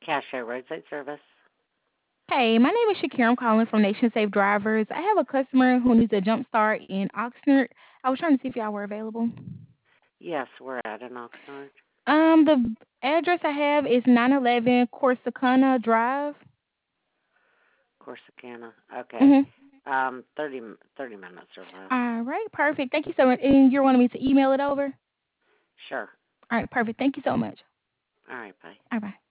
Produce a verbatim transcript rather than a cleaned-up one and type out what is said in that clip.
Cashier roadside service. Hey, my name is Shakira. I'm calling from Nation Safe Drivers. I have a customer who needs a jump start in Oxnard. I was trying to see if y'all were available. Yes, we're at an Oxnard. Um, the address I have is nine eleven Corsicana Drive. Corsicana. Okay. Mm-hmm. Um, thirty, m- thirty minutes or less. All right, perfect. Thank you so much. And you're wanting me to email it over? Sure. All right, perfect. Thank you so much. All right, bye. All right.